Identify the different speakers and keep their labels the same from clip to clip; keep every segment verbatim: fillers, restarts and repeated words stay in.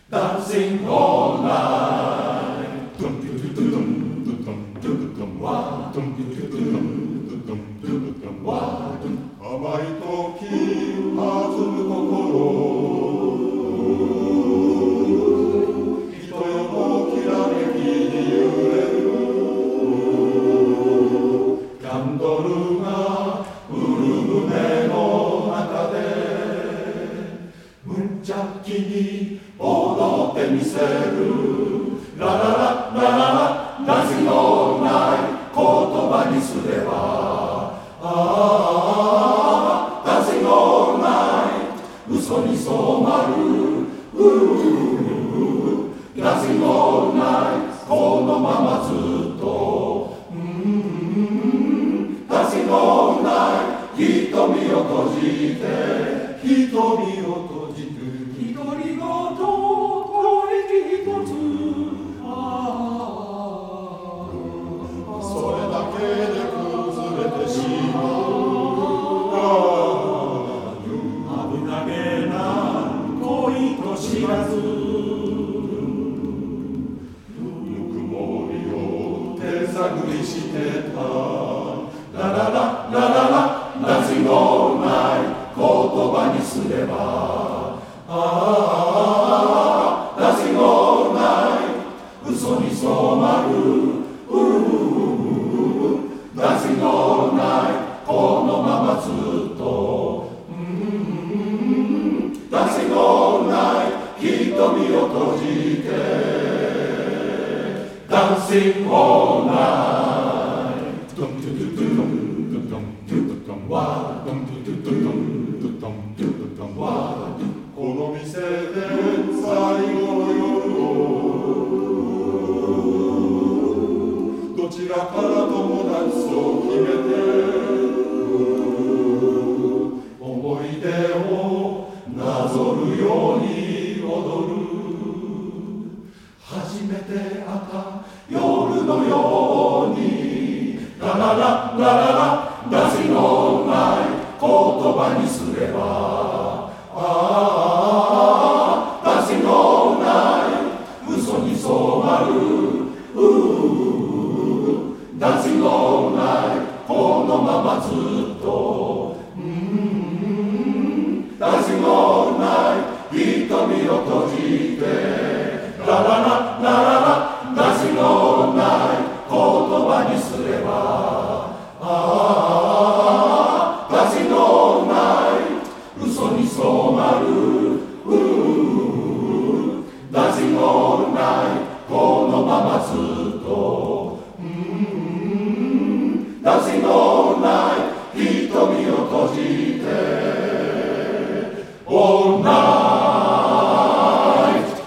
Speaker 1: Dancing all night.甘い時弾む心、人よのきらめきに揺れる。キャンドルがうる胸の中で無邪気に踊ってみせる。ララララララダンシングオールナイト、言葉にすればああダンシングオールナイト、嘘に染まる。ダンシングオールナイト、このままずっとダンシングオールナイト、瞳を閉じて瞳を閉じて独り言これ一つ、それだけで崩れてしまう。危なげな恋と知らず、ぬくもりを手探りしてた。ララララララダンシングオールナイト、言葉にすればああダンシングオールナイト、嘘に染まる。ダンシングオールナイト、このままずっとダンシングオールナイト、瞳を閉じてダンシングオールナイト。この店で最後の夜をどちらからともなくそう決めて、思い出をなぞるように踊る。初めて会った夜のようにララララララダンシングオールナイト、言葉にすればああダンシングオールナイト、嘘に染まる。ダンシングオールナイト、このままずっとダンシングオールナイト、瞳を閉じてララララララダンシングオールナイト、言葉にすればああダンシングオールナイト、嘘に染まる。ダンシングオールナイト、このままずっとダンシングオールナイト、瞳を閉じてオールナイト。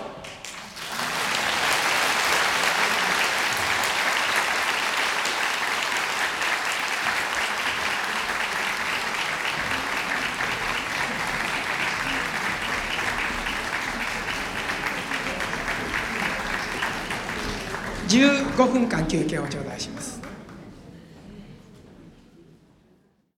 Speaker 2: じゅうごふんかん休憩を頂戴します。